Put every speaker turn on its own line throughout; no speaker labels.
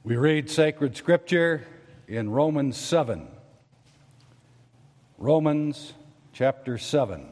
We read sacred scripture in Romans 7. Romans chapter 7.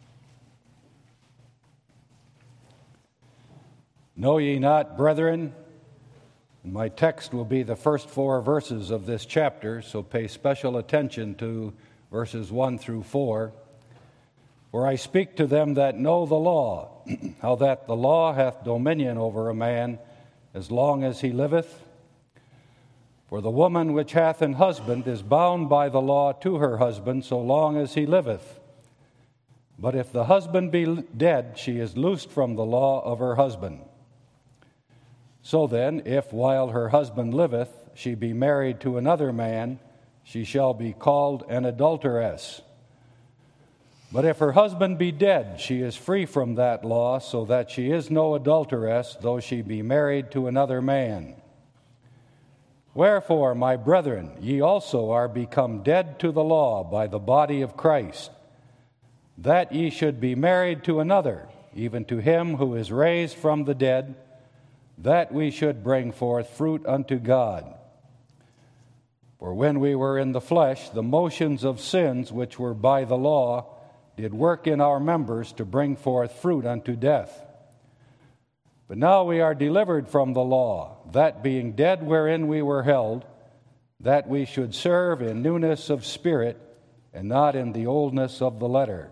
Know ye not, brethren, and my text will be the first 4 verses of this chapter, so pay special attention to verses 1 through 4. For I speak to them that know the law, how that the law hath dominion over a man as long as he liveth. For the woman which hath an husband is bound by the law to her husband so long as he liveth. But if the husband be dead, she is loosed from the law of her husband. So then, if while her husband liveth she be married to another man, she shall be called an adulteress. But if her husband be dead, she is free from that law, so that she is no adulteress, though she be married to another man. Wherefore, my brethren, ye also are become dead to the law by the body of Christ, that ye should be married to another, even to him who is raised from the dead, that we should bring forth fruit unto God. For when we were in the flesh, the motions of sins which were by the law did work in our members to bring forth fruit unto death. But now we are delivered from the law, that being dead wherein we were held, that we should serve in newness of spirit, and not in the oldness of the letter.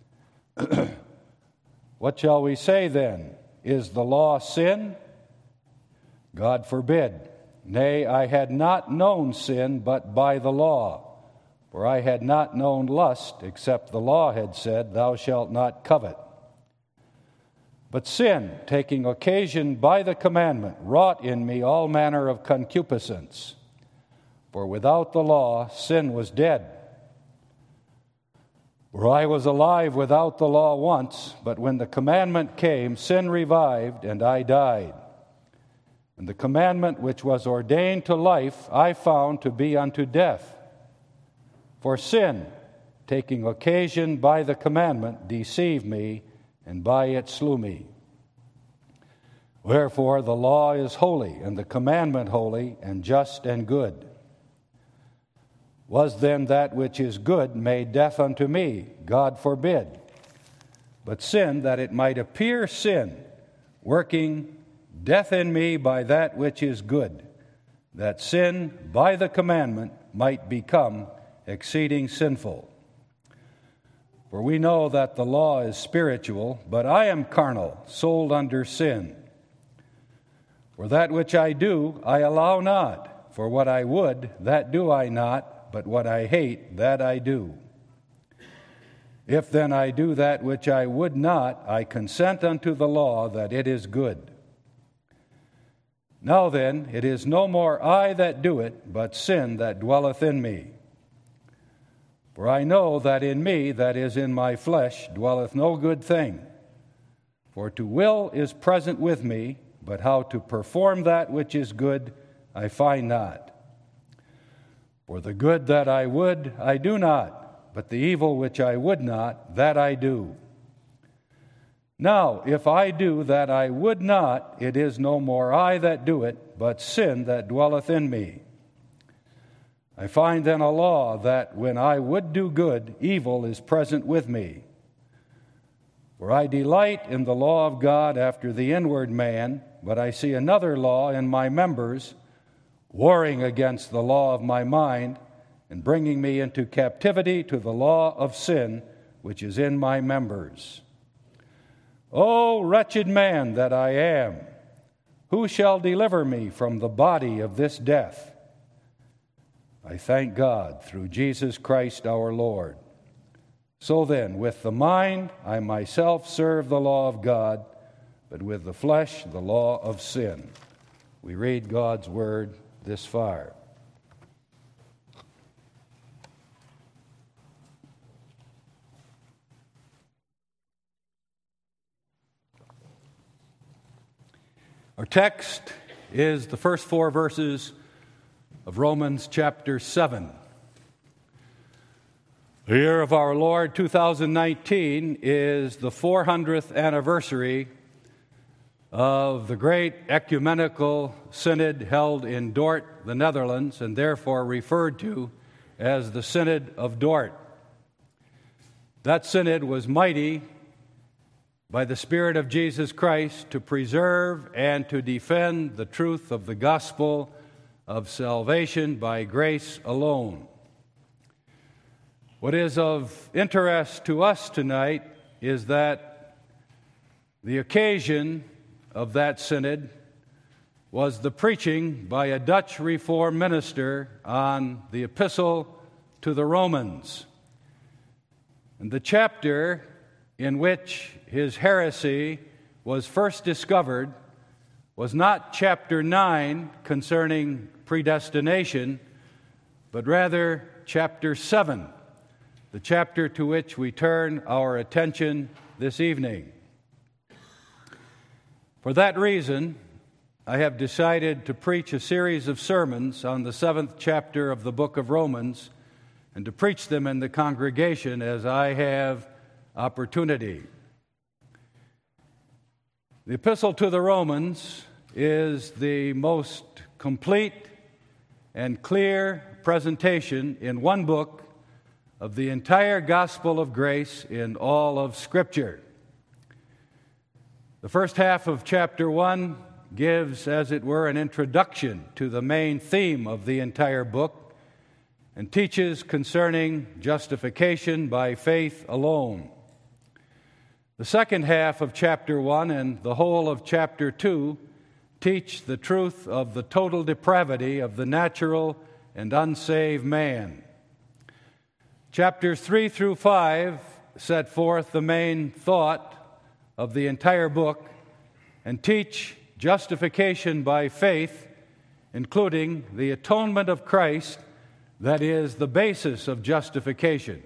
What shall we say then? Is the law sin? God forbid. Nay, I had not known sin but by the law, for I had not known lust, except the law had said, Thou shalt not covet. But sin, taking occasion by the commandment, wrought in me all manner of concupiscence. For without the law, sin was dead. For I was alive without the law once, but when the commandment came, sin revived, and I died. And the commandment which was ordained to life I found to be unto death. For sin, taking occasion by the commandment, deceived me, and by it slew me. Wherefore the law is holy, and the commandment holy, and just and good. Was then that which is good made death unto me? God forbid. But sin, that it might appear sin, working death in me by that which is good, that sin by the commandment might become exceeding sinful. For we know that the law is spiritual, but I am carnal, sold under sin. For that which I do, I allow not. For what I would, that do I not, but what I hate, that I do. If then I do that which I would not, I consent unto the law that it is good. Now then, it is no more I that do it, but sin that dwelleth in me. For I know that in me, that is in my flesh, dwelleth no good thing. For to will is present with me, but how to perform that which is good I find not. For the good that I would, I do not, but the evil which I would not, that I do. Now, if I do that I would not, it is no more I that do it, but sin that dwelleth in me. I find then a law that when I would do good, evil is present with me. For I delight in the law of God after the inward man, but I see another law in my members, warring against the law of my mind, and bringing me into captivity to the law of sin, which is in my members. O wretched man that I am, who shall deliver me from the body of this death? I thank God through Jesus Christ our Lord. So then, with the mind, I myself serve the law of God, but with the flesh, the law of sin. We read God's word this far. Our text is the first 4 verses of Romans chapter 7. The year of our Lord, 2019, is the 400th anniversary of the great ecumenical synod held in Dort, the Netherlands, and therefore referred to as the Synod of Dort. That synod was mighty by the Spirit of Jesus Christ to preserve and to defend the truth of the gospel of salvation by grace alone. What is of interest to us tonight is that the occasion of that synod was the preaching by a Dutch Reformed minister on the Epistle to the Romans. And the chapter in which his heresy was first discovered was not chapter 9 concerning predestination, but rather chapter 7, the chapter to which we turn our attention this evening. For that reason, I have decided to preach a series of sermons on the 7th chapter of the book of Romans and to preach them in the congregation as I have opportunity. The Epistle to the Romans is the most complete and clear presentation in one book of the entire gospel of grace in all of Scripture. The first half of chapter 1 gives, as it were, an introduction to the main theme of the entire book and teaches concerning justification by faith alone. The second half of chapter 1 and the whole of chapter 2 teach the truth of the total depravity of the natural and unsaved man. Chapters 3 through 5 set forth the main thought of the entire book and teach justification by faith, including the atonement of Christ, that is the basis of justification.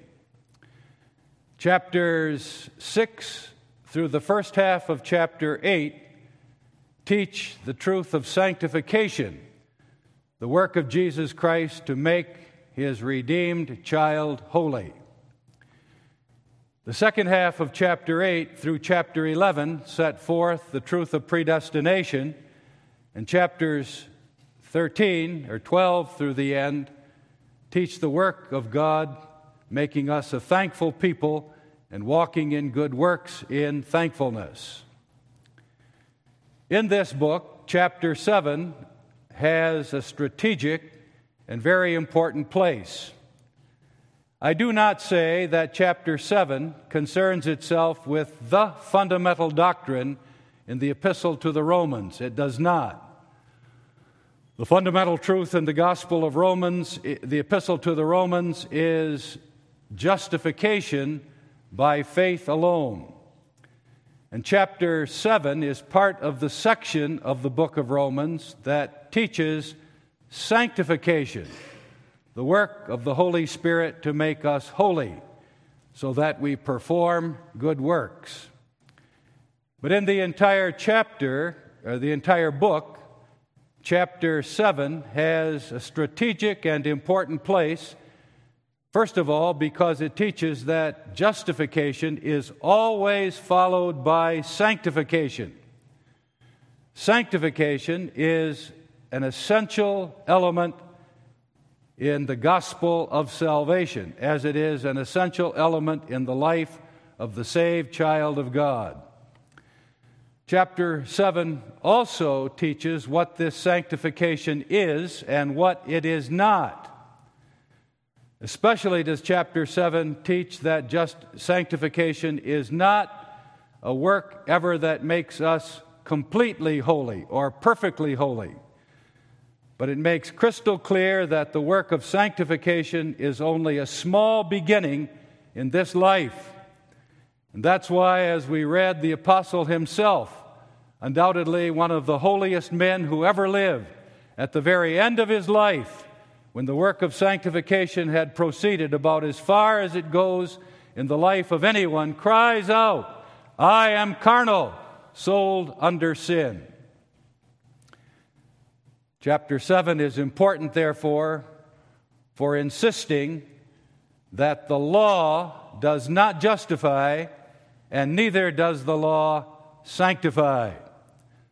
Chapters 6 through the first half of chapter 8 teach the truth of sanctification, the work of Jesus Christ to make His redeemed child holy. The second half of chapter 8 through chapter 11 set forth the truth of predestination, and chapters 13 or 12 through the end teach the work of God, making us a thankful people and walking in good works in thankfulness. In this book, chapter 7 has a strategic and very important place. I do not say that chapter 7 concerns itself with the fundamental doctrine in the Epistle to the Romans. It does not. The fundamental truth in the Gospel of Romans, the Epistle to the Romans, is justification by faith alone. And chapter 7 is part of the section of the book of Romans that teaches sanctification, the work of the Holy Spirit to make us holy so that we perform good works. But in the entire chapter, or the entire book, chapter 7 has a strategic and important place, first of all, because it teaches that justification is always followed by sanctification. Sanctification is an essential element in the gospel of salvation, as it is an essential element in the life of the saved child of God. Chapter 7 also teaches what this sanctification is and what it is not. Especially does chapter 7 teach that just sanctification is not a work ever that makes us completely holy or perfectly holy. But it makes crystal clear that the work of sanctification is only a small beginning in this life. And that's why, as we read, the apostle himself, undoubtedly one of the holiest men who ever lived, at the very end of his life, when the work of sanctification had proceeded about as far as it goes in the life of anyone, cries out, "I am carnal, sold under sin." Chapter 7 is important, therefore, for insisting that the law does not justify, and neither does the law sanctify.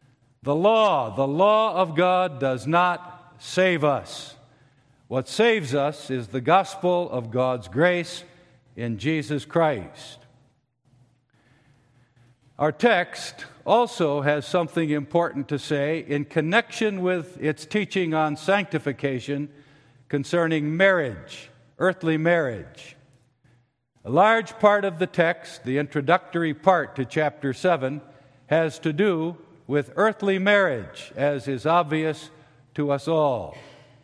The law of God does not save us. What saves us is the gospel of God's grace in Jesus Christ. Our text also has something important to say in connection with its teaching on sanctification concerning marriage, earthly marriage. A large part of the text, the introductory part to chapter 7, has to do with earthly marriage, as is obvious to us all.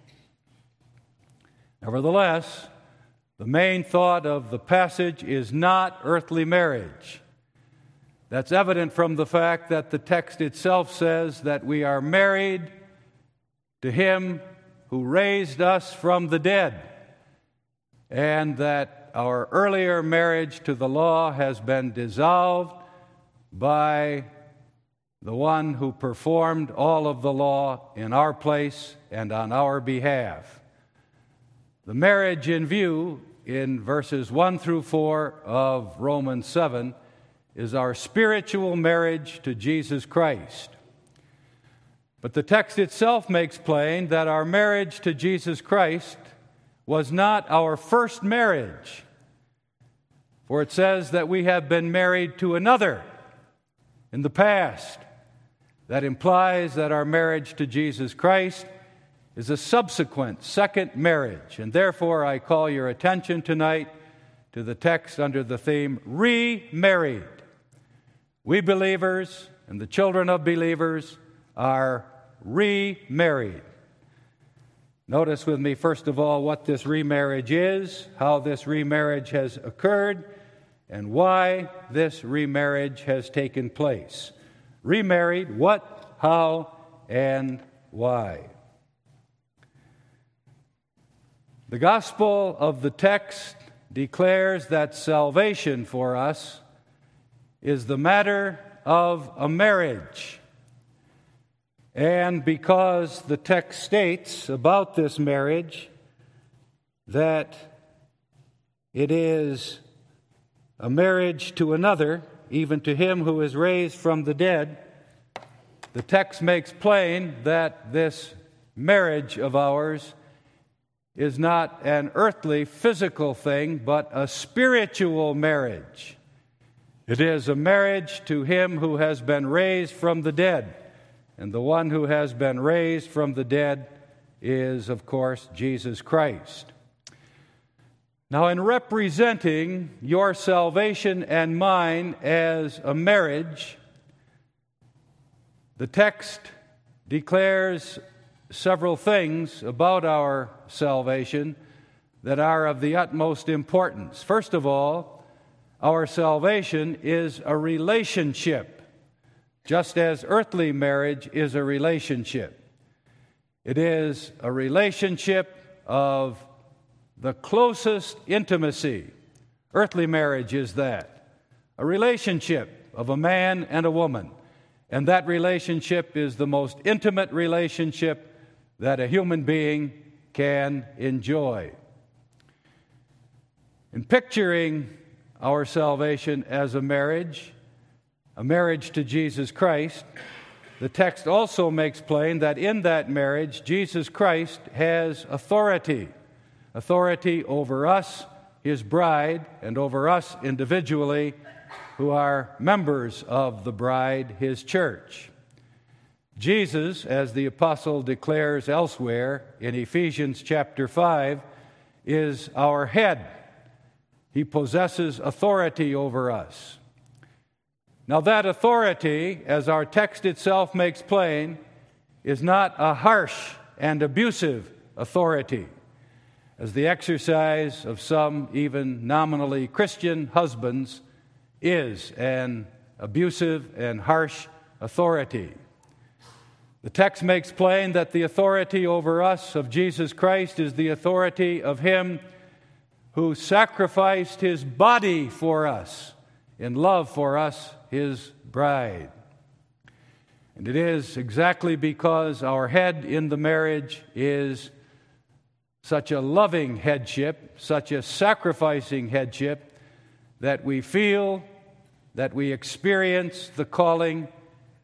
Nevertheless, the main thought of the passage is not earthly marriage. That's evident from the fact that the text itself says that we are married to Him who raised us from the dead, and that our earlier marriage to the law has been dissolved by the one who performed all of the law in our place and on our behalf. The marriage in view in verses 1 through 4 of Romans 7 is our spiritual marriage to Jesus Christ. But the text itself makes plain that our marriage to Jesus Christ was not our first marriage, for it says that we have been married to another in the past. That implies that our marriage to Jesus Christ is a subsequent second marriage, and therefore I call your attention tonight to the text under the theme, remarried. We believers and the children of believers are remarried. Notice with me, first of all, what this remarriage is, how this remarriage has occurred, and why this remarriage has taken place. Remarried, what, how, and why. The gospel of the text declares that salvation for us is the matter of a marriage. And because the text states about this marriage that it is a marriage to another, even to Him who is raised from the dead, the text makes plain that this marriage of ours is not an earthly, physical thing, but a spiritual marriage. It is a marriage to Him who has been raised from the dead. And the one who has been raised from the dead is, of course, Jesus Christ. Now, in representing your salvation and mine as a marriage, the text declares several things about our salvation that are of the utmost importance. First of all, our salvation is a relationship, just as earthly marriage is a relationship. It is a relationship of the closest intimacy. Earthly marriage is that. A relationship of a man and a woman. And that relationship is the most intimate relationship that a human being can enjoy. In picturing our salvation as a marriage to Jesus Christ, the text also makes plain that in that marriage, Jesus Christ has authority over us, His bride, and over us individually, who are members of the bride, His church. Jesus, as the apostle declares elsewhere in Ephesians chapter 5, is our head. He possesses authority over us. Now, that authority, as our text itself makes plain, is not a harsh and abusive authority, as the exercise of some even nominally Christian husbands is an abusive and harsh authority. The text makes plain that the authority over us of Jesus Christ is the authority of Him who sacrificed His body for us in love for us, His bride. And it is exactly because our head in the marriage is such a loving headship, such a sacrificing headship, that we feel, that we experience the calling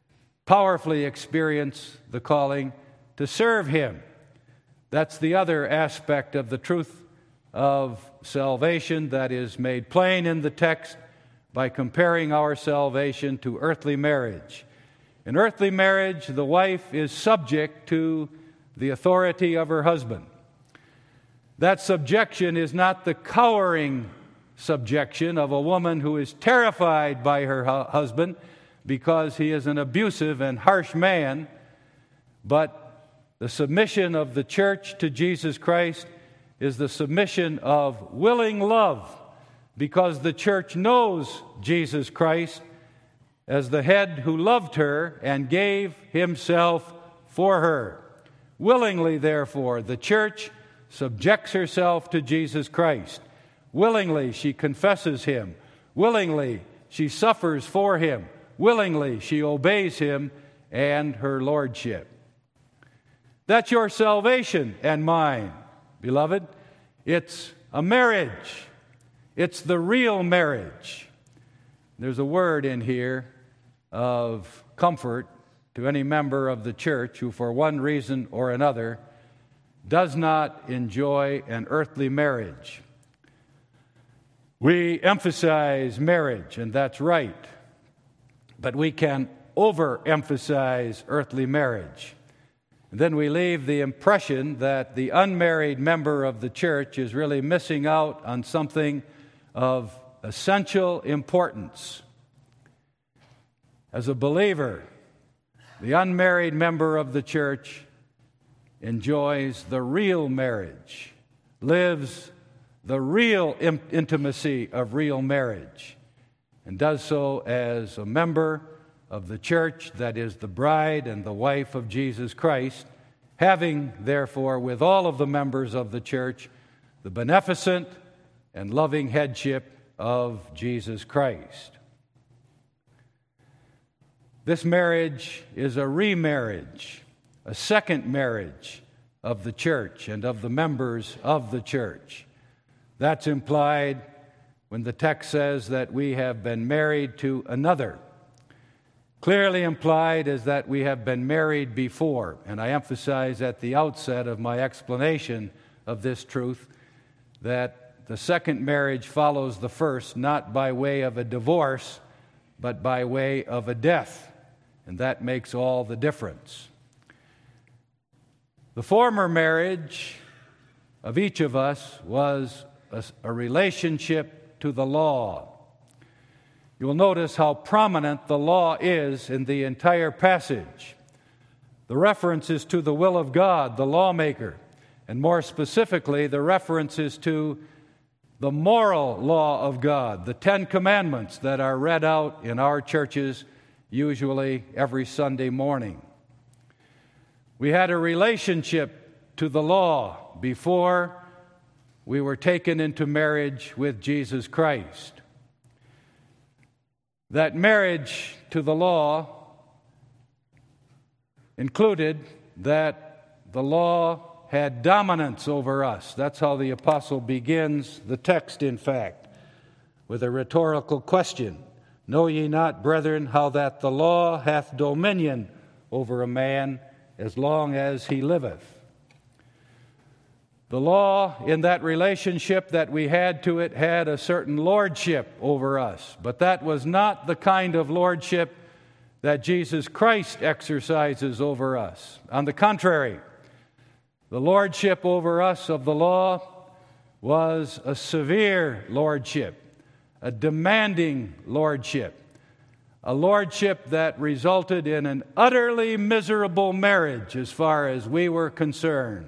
powerfully experience the calling to serve Him. That's the other aspect of the truth of salvation that is made plain in the text by comparing our salvation to earthly marriage. In earthly marriage, the wife is subject to the authority of her husband. That subjection is not the cowering subjection of a woman who is terrified by her husband because he is an abusive and harsh man, but the submission of the church to Jesus Christ is the submission of willing love, because the church knows Jesus Christ as the head who loved her and gave himself for her. Willingly, therefore, the church subjects herself to Jesus Christ. Willingly, she confesses Him. Willingly, she suffers for Him. Willingly, she obeys Him and her lordship. That's your salvation and mine, beloved. It's a marriage. It's the real marriage. There's a word in here of comfort to any member of the church who, for one reason or another, does not enjoy an earthly marriage. We emphasize marriage, and that's right, but we can overemphasize earthly marriage. And then we leave the impression that the unmarried member of the church is really missing out on something of essential importance. As a believer, the unmarried member of the church enjoys the real marriage, lives the real intimacy of real marriage, and does so as a member of the church that is the bride and the wife of Jesus Christ, having, therefore, with all of the members of the church, the beneficent and loving headship of Jesus Christ. This marriage is a remarriage, a second marriage of the church and of the members of the church. That's implied when the text says that we have been married to another. Clearly implied is that we have been married before, and I emphasize at the outset of my explanation of this truth that the second marriage follows the first, not by way of a divorce, but by way of a death, and that makes all the difference. The former marriage of each of us was a relationship to the law. You'll notice how prominent the law is in the entire passage. The reference is to the will of God, the lawmaker, and more specifically, the reference is to the moral law of God, the 10 Commandments that are read out in our churches usually every Sunday morning. We had a relationship to the law before we were taken into marriage with Jesus Christ. That marriage to the law included that the law had dominance over us. That's how the apostle begins the text, in fact, with a rhetorical question. Know ye not, brethren, how that the law hath dominion over a man as long as he liveth? The law, in that relationship that we had to it, had a certain lordship over us. But that was not the kind of lordship that Jesus Christ exercises over us. On the contrary, the lordship over us of the law was a severe lordship, a demanding lordship, a lordship that resulted in an utterly miserable marriage as far as we were concerned.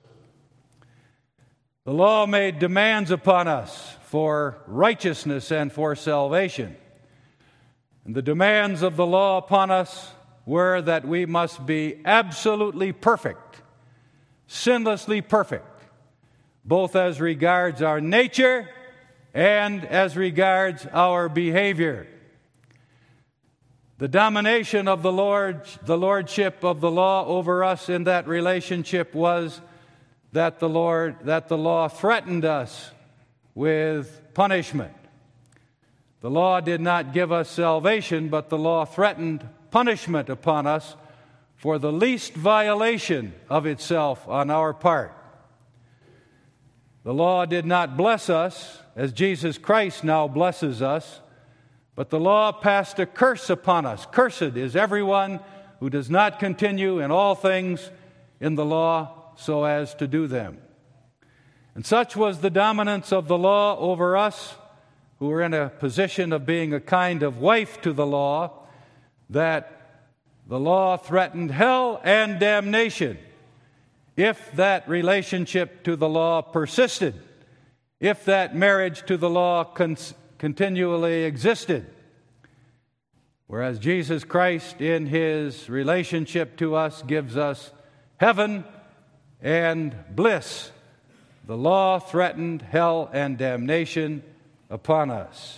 The law made demands upon us for righteousness and for salvation. And the demands of the law upon us were that we must be absolutely perfect, sinlessly perfect, both as regards our nature and as regards our behavior. The domination of the lordship of the law over us in that relationship was that the law threatened us with punishment. The law did not give us salvation, but the law threatened punishment upon us for the least violation of itself on our part. The law did not bless us as Jesus Christ now blesses us, but the law passed a curse upon us. Cursed is everyone who does not continue in all things in the law so as to do them. And such was the dominance of the law over us, who were in a position of being a kind of wife to the law, that the law threatened hell and damnation if that relationship to the law persisted, if that marriage to the law continually existed. Whereas Jesus Christ, in his relationship to us, gives us heaven and bliss. The law threatened hell and damnation upon us.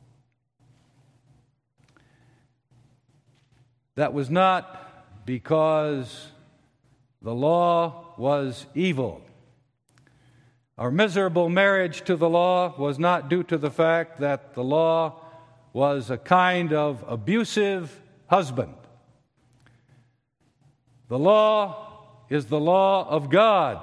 That was not because the law was evil. Our miserable marriage to the law was not due to the fact that the law was a kind of abusive husband. The law is the law of God.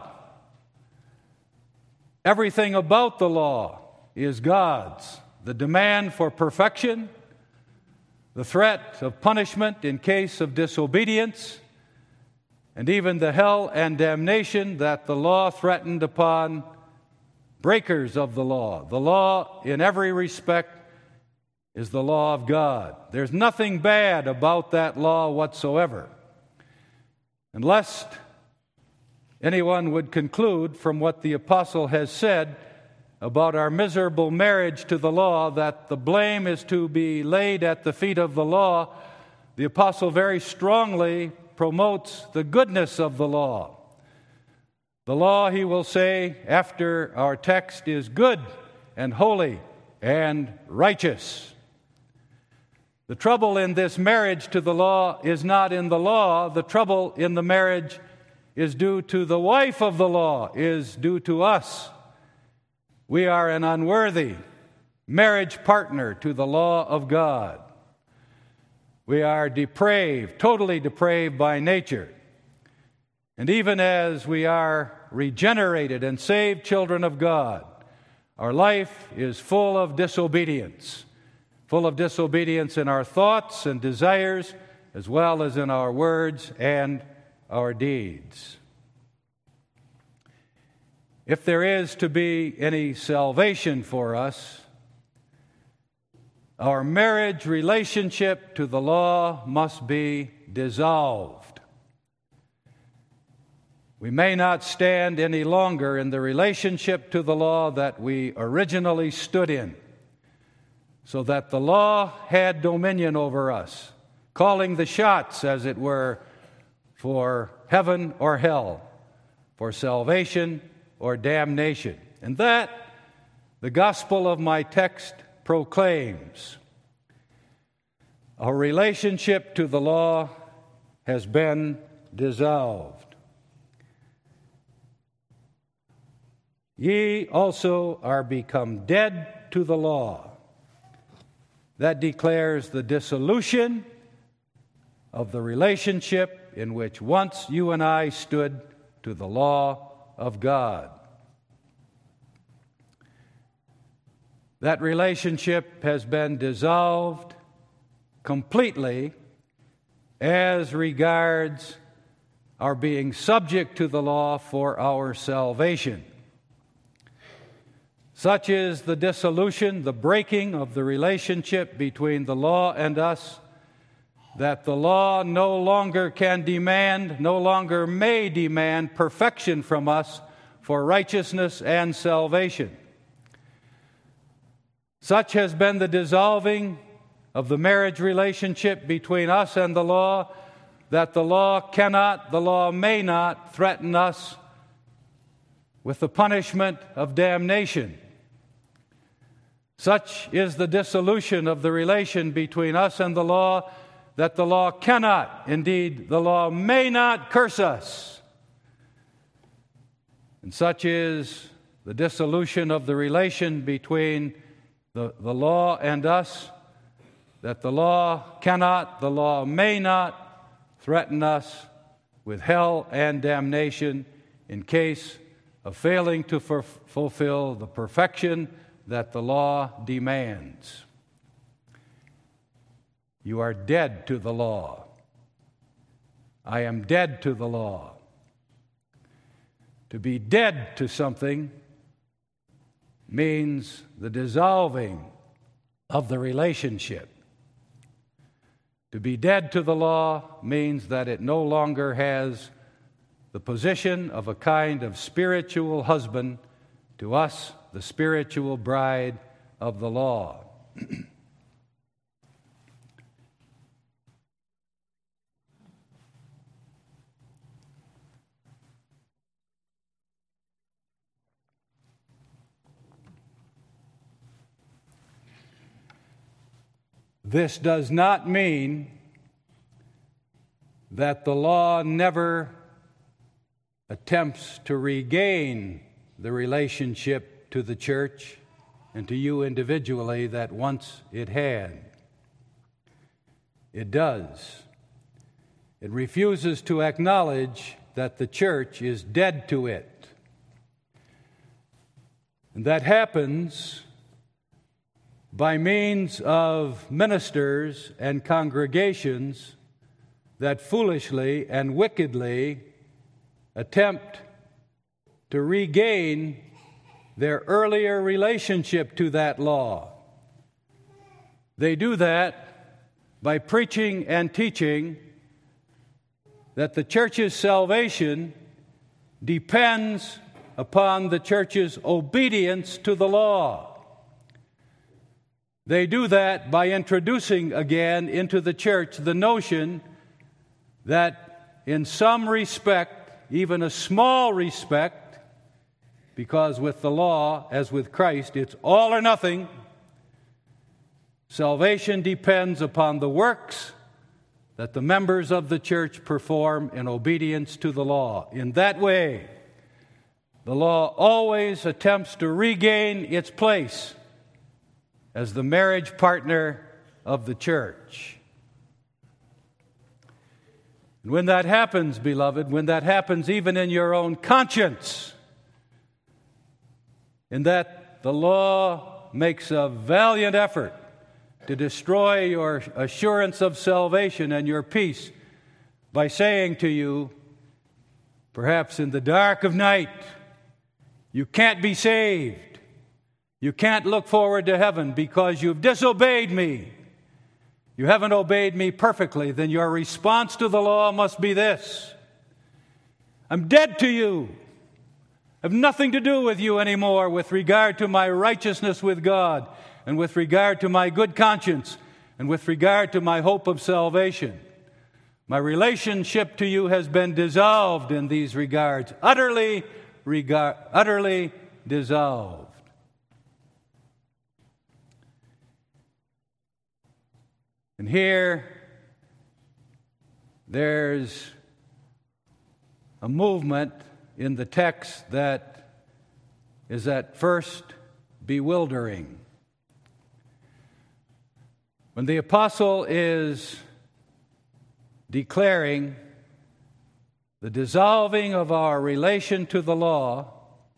Everything about the law is God's. The demand for perfection, the threat of punishment in case of disobedience, and even the hell and damnation that the law threatened upon breakers of the law. The law, in every respect, is the law of God. There's nothing bad about that law whatsoever. And lest anyone would conclude from what the apostle has said about our miserable marriage to the law that the blame is to be laid at the feet of the law, the apostle very strongly promotes the goodness of the law. The law, he will say after our text, is good and holy and righteous. The trouble in this marriage to the law is not in the law. The trouble in the marriage is due to the wife of the law, is due to us. We are an unworthy marriage partner to the law of God. We are depraved, totally depraved by nature. And even as we are regenerated and saved children of God, our life is full of disobedience in our thoughts and desires, as well as in our words and our deeds. If there is to be any salvation for us, our marriage relationship to the law must be dissolved. We may not stand any longer in the relationship to the law that we originally stood in, so that the law had dominion over us, calling the shots, as it were, for heaven or hell, for salvation or damnation. And that the gospel of my text proclaims. Our relationship to the law has been dissolved. Ye also are become dead to the law. That declares the dissolution of the relationship in which once you and I stood to the law of God. That relationship has been dissolved completely as regards our being subject to the law for our salvation. Such is the dissolution, the breaking of the relationship between the law and us, that the law no longer can demand, no longer may demand perfection from us for righteousness and salvation. Such has been the dissolving of the marriage relationship between us and the law, that the law cannot, the law may not threaten us with the punishment of damnation. Such is the dissolution of the relation between us and the law, that the law cannot, indeed, the law may not curse us. And such is the dissolution of the relation between the law and us, that the law cannot, the law may not threaten us with hell and damnation in case of failing to fulfill the perfection that the law demands. You are dead to the law. I am dead to the law. To be dead to something means the dissolving of the relationship. To be dead to the law means that it no longer has the position of a kind of spiritual husband to us, the spiritual bride of the law. This does not mean that the law never attempts to regain the relationship to the church and to you individually that once it had. It does. It refuses to acknowledge that the church is dead to it. And that happens by means of ministers and congregations that foolishly and wickedly attempt to regain their earlier relationship to that law. They do that by preaching and teaching that the church's salvation depends upon the church's obedience to the law. They do that by introducing again into the church the notion that in some respect, even a small respect, because with the law, as with Christ, it's all or nothing, salvation depends upon the works that the members of the church perform in obedience to the law. In that way, the law always attempts to regain its place as the marriage partner of the church. And when that happens, beloved, when that happens even in your own conscience, in that the law makes a valiant effort to destroy your assurance of salvation and your peace by saying to you, perhaps in the dark of night, you can't be saved. You can't look forward to heaven because you've disobeyed me. You haven't obeyed me perfectly. Then your response to the law must be this: I'm dead to you. I have nothing to do with you anymore with regard to my righteousness with God and with regard to my good conscience and with regard to my hope of salvation. My relationship to you has been dissolved in these regards, utterly dissolved. And here, there's a movement in the text that is at first bewildering. When the apostle is declaring the dissolving of our relation to the law,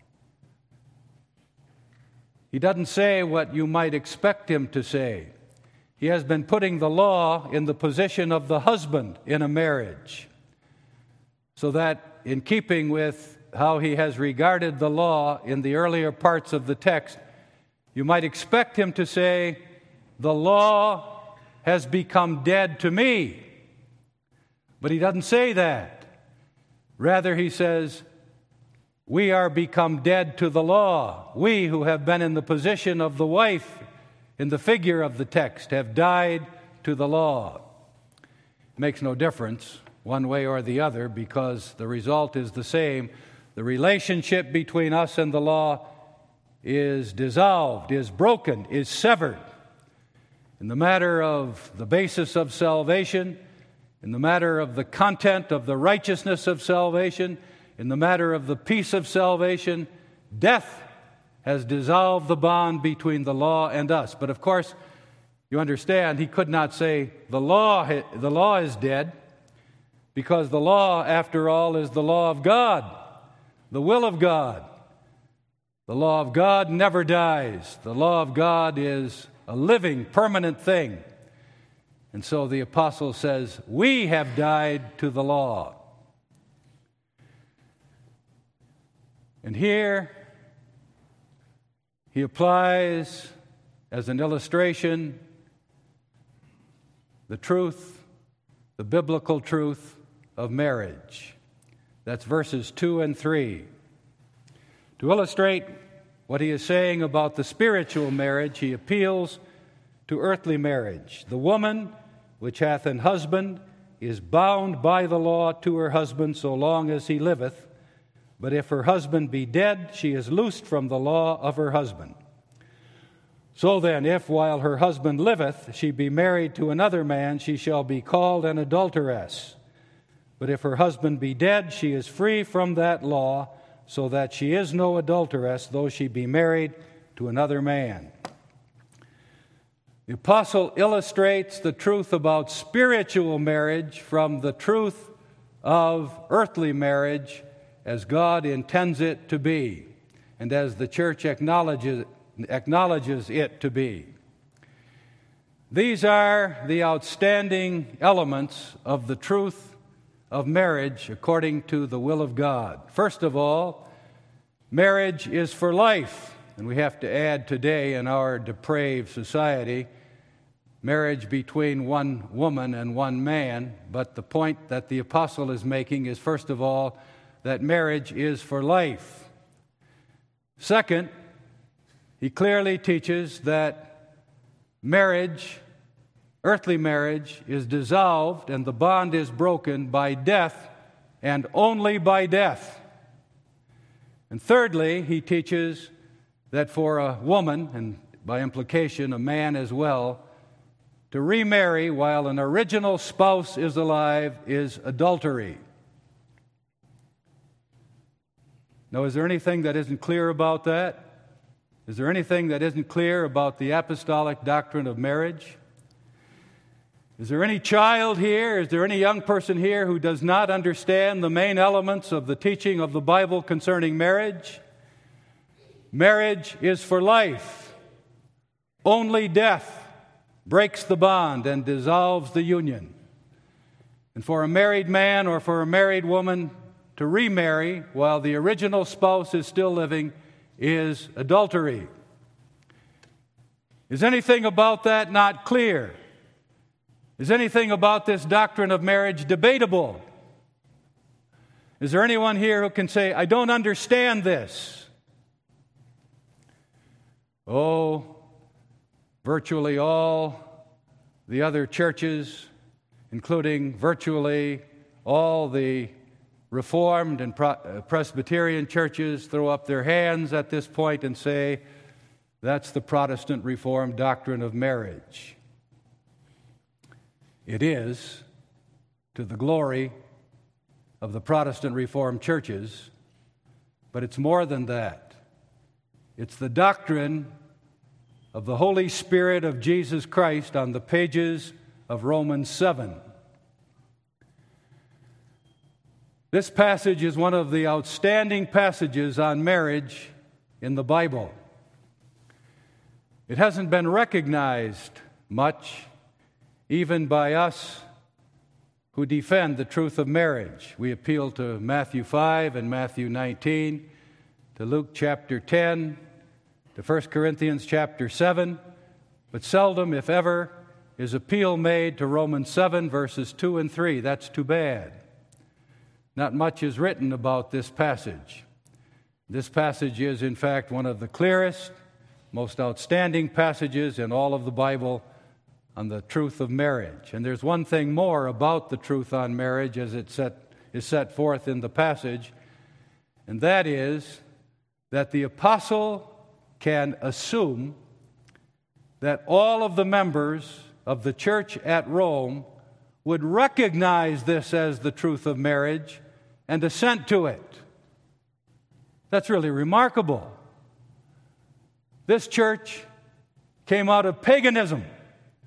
he doesn't say what you might expect him to say. He has been putting the law in the position of the husband in a marriage, so that in keeping with how he has regarded the law in the earlier parts of the text, you might expect him to say, the law has become dead to me. But he doesn't say that. Rather, he says, we are become dead to the law. We who have been in the position of the wife in the figure of the text have died to the law. It makes no difference one way or the other because the result is the same. The relationship between us and the law is dissolved, is broken, is severed. In the matter of the basis of salvation, in the matter of the content of the righteousness of salvation, in the matter of the peace of salvation, death has dissolved the bond between the law and us. But of course, You understand, he could not say the law is dead, because the law, after all, is the law of God, the will of God. The law of God never dies. The law of God is a living, permanent thing. And so the apostle says, we have died to the law. And here he applies as an illustration the truth, the biblical truth of marriage. That's verses 2 and 3. To illustrate what he is saying about the spiritual marriage, he appeals to earthly marriage. The woman which hath an husband is bound by the law to her husband so long as he liveth. But if her husband be dead, she is loosed from the law of her husband. So then, if while her husband liveth she be married to another man, she shall be called an adulteress. But if her husband be dead, she is free from that law, so that she is no adulteress, though she be married to another man. The apostle illustrates the truth about spiritual marriage from the truth of earthly marriage as God intends it to be, and as the church acknowledges it to be. These are the outstanding elements of the truth of marriage according to the will of God. First of all, marriage is for life, and we have to add today in our depraved society, marriage between one woman and one man. But the point that the apostle is making is, first of all, that marriage is for life. Second, he clearly teaches that marriage, earthly marriage, is dissolved and the bond is broken by death and only by death. And thirdly, he teaches that for a woman, and by implication a man as well, to remarry while an original spouse is alive is adultery. Now, is there anything that isn't clear about that? Is there anything that isn't clear about the apostolic doctrine of marriage? Is there any child here, is there any young person here who does not understand the main elements of the teaching of the Bible concerning marriage? Marriage is for life. Only death breaks the bond and dissolves the union. And for a married man or for a married woman to remarry while the original spouse is still living is adultery. Is anything about that not clear? Is anything about this doctrine of marriage debatable? Is there anyone here who can say, I don't understand this? Oh, virtually all the other churches, including virtually all the Reformed and Presbyterian churches, throw up their hands at this point and say, that's the Protestant Reformed doctrine of marriage. It is, to the glory of the Protestant Reformed churches, but it's more than that. It's the doctrine of the Holy Spirit of Jesus Christ on the pages of Romans 7. This passage is one of the outstanding passages on marriage in the Bible. It hasn't been recognized much, even by us who defend the truth of marriage. We appeal to Matthew 5 and Matthew 19, to Luke chapter 10, to 1 Corinthians chapter 7, but seldom, if ever, is appeal made to Romans 7, verses 2 and 3. That's too bad. Not much is written about this passage. This passage is, in fact, one of the clearest, most outstanding passages in all of the Bible on the truth of marriage. And there's one thing more about the truth on marriage as it is set forth in the passage, and that is that the apostle can assume that all of the members of the church at Rome would recognize this as the truth of marriage and assent to it. That's really remarkable. This church came out of paganism.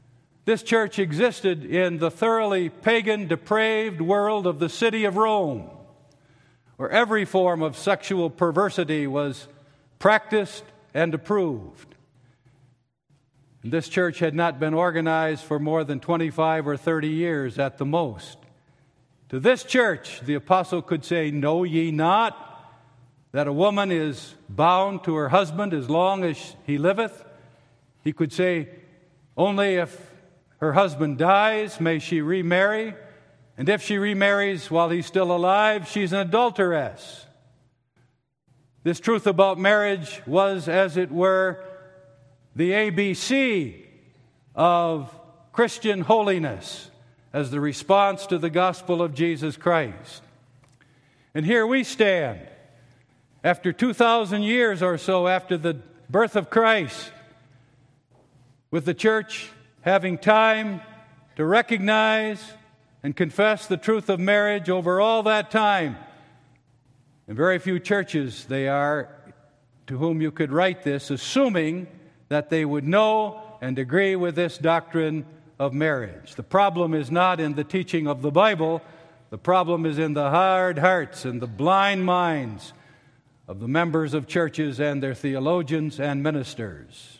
This church existed in the thoroughly pagan, depraved world of the city of Rome, where every form of sexual perversity was practiced and approved. And this church had not been organized for more than 25 or 30 years at the most. To this church, the apostle could say, "Know ye not that a woman is bound to her husband as long as he liveth?" He could say, "Only if her husband dies may she remarry, and if she remarries while he's still alive, she's an adulteress." This truth about marriage was, as it were, the ABC of Christian holiness as the response to the gospel of Jesus Christ. And here we stand, after 2,000 years or so after the birth of Christ, with the church having time to recognize and confess the truth of marriage over all that time. And very few churches they are to whom you could write this, assuming that they would know and agree with this doctrine of marriage. The problem is not in the teaching of the Bible. The problem is in the hard hearts and the blind minds of the members of churches and their theologians and ministers.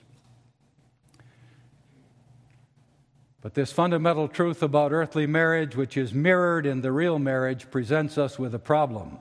But this fundamental truth about earthly marriage, which is mirrored in the real marriage, presents us with a problem.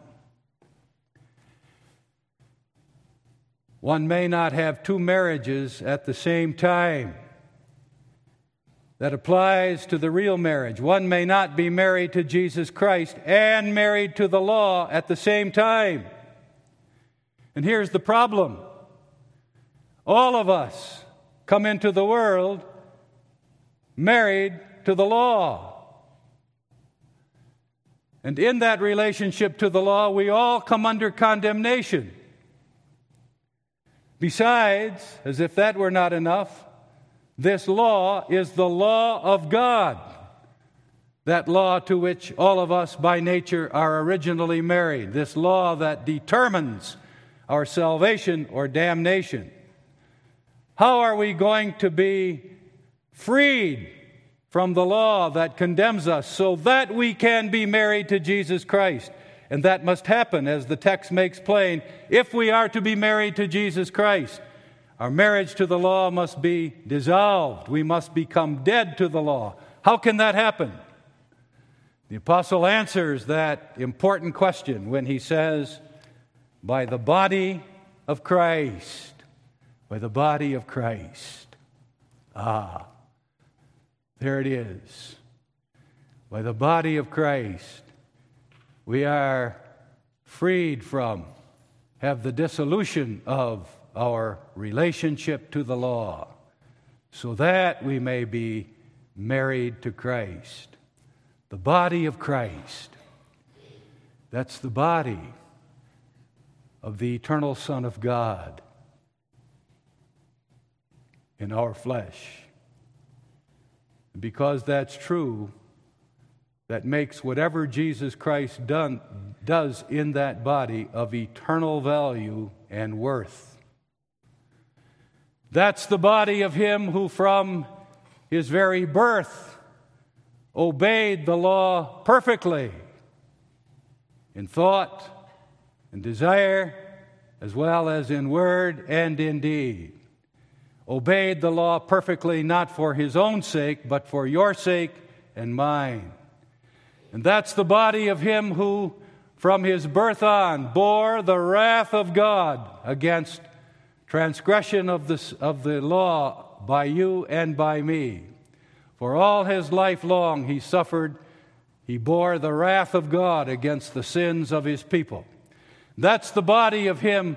One may not have two marriages at the same time. That applies to the real marriage. One may not be married to Jesus Christ and married to the law at the same time. And here's the problem. All of us come into the world married to the law. And in that relationship to the law, we all come under condemnation. Besides, as if that were not enough, this law is the law of God, that law to which all of us by nature are originally married, this law that determines our salvation or damnation. How are we going to be freed from the law that condemns us so that we can be married to Jesus Christ? And that must happen, as the text makes plain, if we are to be married to Jesus Christ. Our marriage to the law must be dissolved. We must become dead to the law. How can that happen? The apostle answers that important question when he says, by the body of Christ. By the body of Christ. Ah, there it is. By the body of Christ, we are freed from, have the dissolution of our relationship to the law, so that we may be married to Christ. The body of Christ. That's the body of the eternal Son of God in our flesh. And because that's true, that makes whatever Jesus Christ does in that body of eternal value and worth. That's the body of Him who from His very birth obeyed the law perfectly in thought and desire, as well as in word and in deed. Obeyed the law perfectly, not for His own sake, but for your sake and mine. And that's the body of Him who, from His birth on, bore the wrath of God against transgression of the law by you and by me. For all His life long He suffered, He bore the wrath of God against the sins of His people. That's the body of Him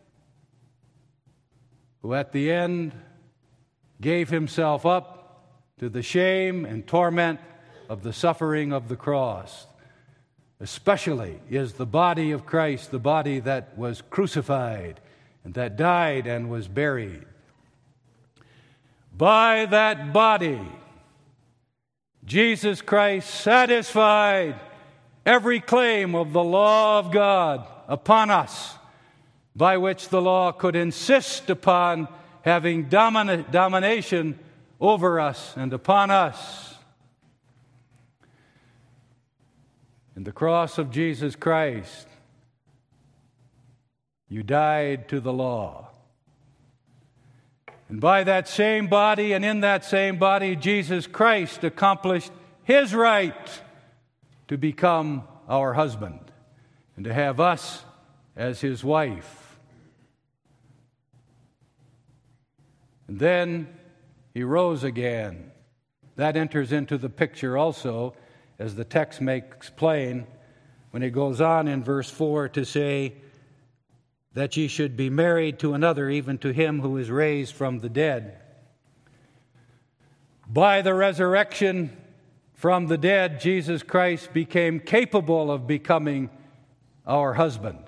who at the end gave Himself up to the shame and torment of the suffering of the cross. Especially is the body of Christ the body that was crucified and that died and was buried. By that body, Jesus Christ satisfied every claim of the law of God upon us, by which the law could insist upon having domination over us and upon us. In the cross of Jesus Christ, you died to the law. And by that same body and in that same body, Jesus Christ accomplished His right to become our husband and to have us as His wife. And then He rose again. That enters into the picture also, as the text makes plain, when it goes on in verse 4 to say, that ye should be married to another, even to him who is raised from the dead. By the resurrection from the dead, Jesus Christ became capable of becoming our husband.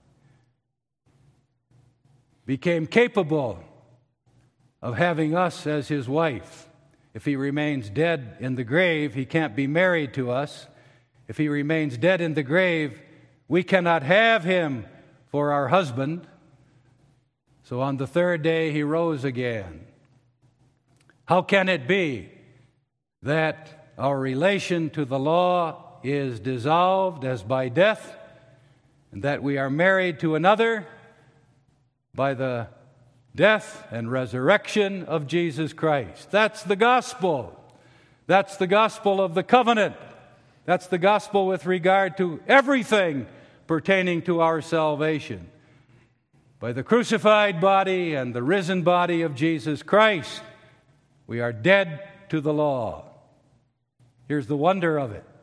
Became capable of having us as His wife. If He remains dead in the grave, He can't be married to us. If He remains dead in the grave, we cannot have Him for our husband. So on the third day He rose again. How can it be that our relation to the law is dissolved as by death, and that we are married to another by the death and resurrection of Jesus Christ? That's the gospel. That's the gospel of the covenant. That's the gospel with regard to everything pertaining to our salvation. By the crucified body and the risen body of Jesus Christ, we are dead to the law. Here's the wonder of it.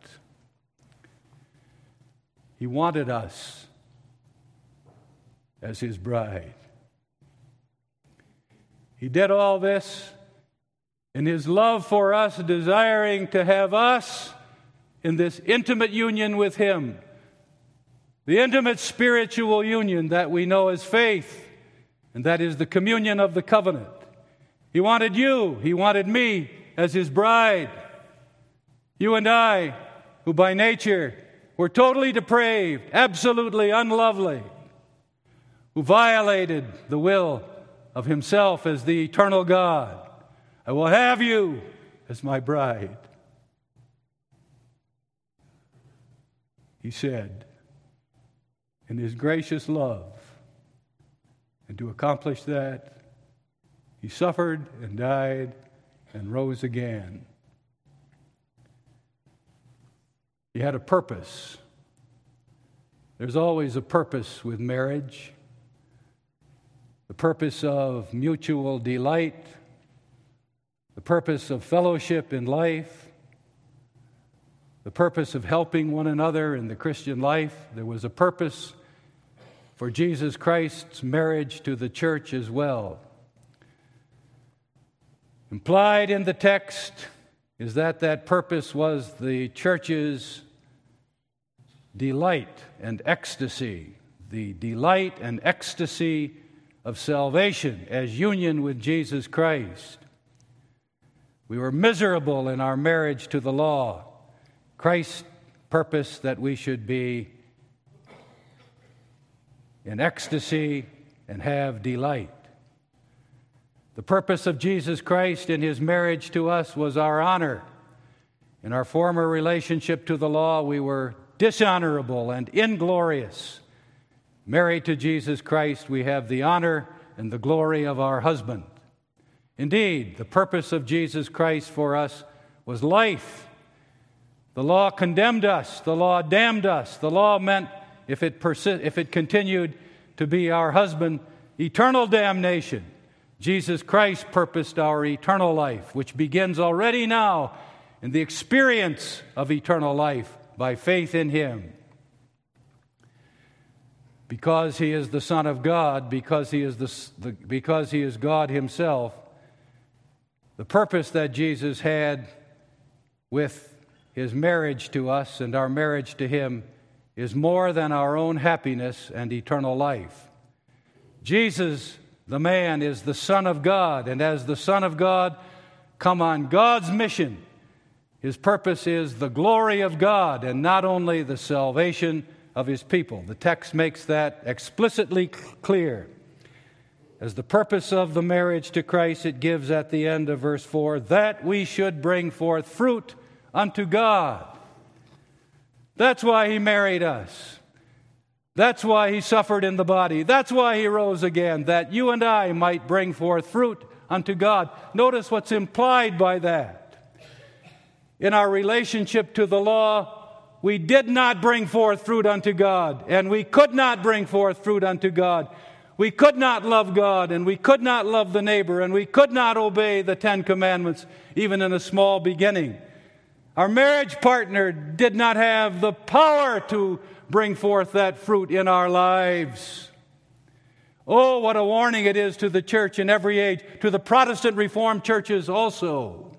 He wanted us as His bride. He did all this in His love for us, desiring to have us in this intimate union with Him. The intimate spiritual union that we know as faith, and that is the communion of the covenant. He wanted you, He wanted me as His bride. You and I, who by nature were totally depraved, absolutely unlovely, who violated the will of Himself as the eternal God. I will have you as my bride. He said, in His gracious love. And to accomplish that, He suffered and died and rose again. He had a purpose. There's always a purpose with marriage. The purpose of mutual delight, the purpose of fellowship in life, the purpose of helping one another in the Christian life. There was a purpose for Jesus Christ's marriage to the church as well. Implied in the text is that purpose was the church's delight and ecstasy, the delight and ecstasy of salvation as union with Jesus Christ. We were miserable in our marriage to the law. Christ's purpose that we should be in ecstasy and have delight. The purpose of Jesus Christ in His marriage to us was our honor. In our former relationship to the law, we were dishonorable and inglorious. Married to Jesus Christ, we have the honor and the glory of our husband. Indeed, the purpose of Jesus Christ for us was life. The law condemned us. The law damned us. The law meant, if it continued to be our husband, eternal damnation. Jesus Christ purposed our eternal life, which begins already now in the experience of eternal life by faith in Him. Because He is the Son of God, because He is God Himself, the purpose that Jesus had with His marriage to us and our marriage to Him is more than our own happiness and eternal life. Jesus, the man, is the Son of God, and as the Son of God, come on God's mission. His purpose is the glory of God and not only the salvation of His people. The text makes that explicitly clear. as the purpose of the marriage to Christ, it gives at the end of verse 4, that we should bring forth fruit unto God. That's why He married us. That's why He suffered in the body. That's why He rose again, that you and I might bring forth fruit unto God. Notice what's implied by that. In our relationship to the law, we did not bring forth fruit unto God, and we could not bring forth fruit unto God. We could not love God, and we could not love the neighbor, and we could not obey the 10 Commandments, even in a small beginning. Our marriage partner did not have the power to bring forth that fruit in our lives. Oh, what a warning it is to the church in every age, to the Protestant Reformed churches also.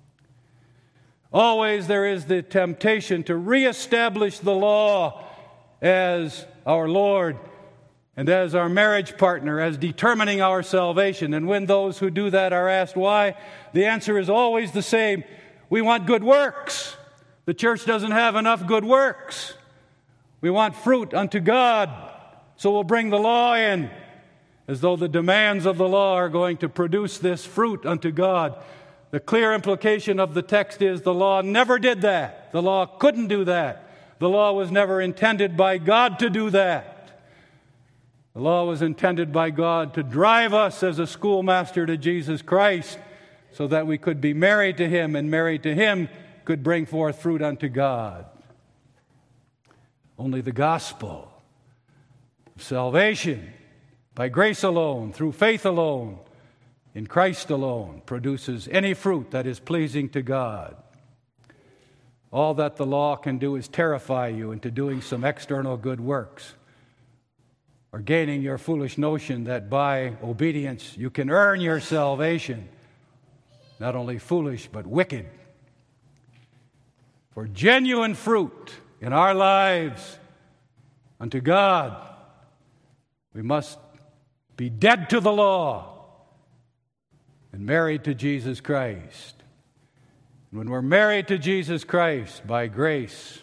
Always there is the temptation to reestablish the law as our Lord and as our marriage partner, as determining our salvation. And when those who do that are asked why, the answer is always the same. We want good works. The church doesn't have enough good works. We want fruit unto God, so we'll bring the law in, as though the demands of the law are going to produce this fruit unto God. The clear implication of the text is the law never did that. The law couldn't do that. The law was never intended by God to do that. The law was intended by God to drive us as a schoolmaster to Jesus Christ so that we could be married to Him, and married to Him could bring forth fruit unto God. Only the gospel of salvation, by grace alone, through faith alone, in Christ alone, produces any fruit that is pleasing to God. All that the law can do is terrify you into doing some external good works, or gaining your foolish notion that by obedience you can earn your salvation. Not only foolish, but wicked. For genuine fruit in our lives unto God, we must be dead to the law and married to Jesus Christ. And when we're married to Jesus Christ by grace,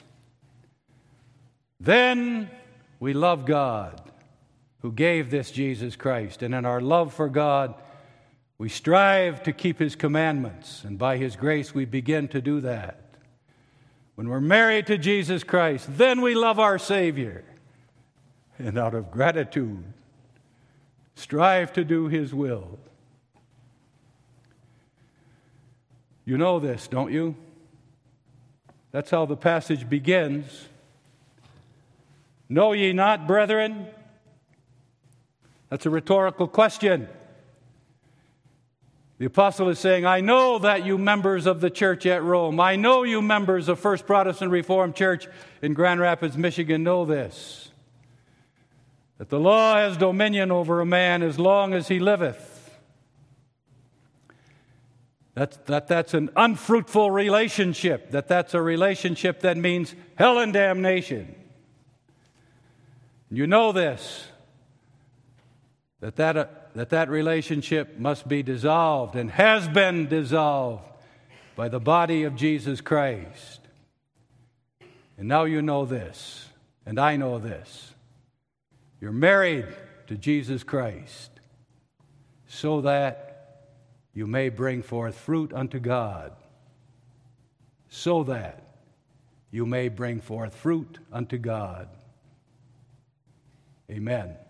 then we love God who gave this Jesus Christ. And in our love for God, we strive to keep His commandments. And by His grace, we begin to do that. When we're married to Jesus Christ, then we love our Savior. And out of gratitude, strive to do His will. You know this, don't you? That's how the passage begins. Know ye not, brethren? That's a rhetorical question. The apostle is saying, I know that you members of the church at Rome, I know you members of First Protestant Reformed Church in Grand Rapids, Michigan, know this, that the law has dominion over a man as long as he liveth. That's an unfruitful relationship, that's a relationship that means hell and damnation. You know this, that relationship must be dissolved and has been dissolved by the body of Jesus Christ. And now you know this, and I know this. You're married to Jesus Christ so that you may bring forth fruit unto God. So that you may bring forth fruit unto God. Amen.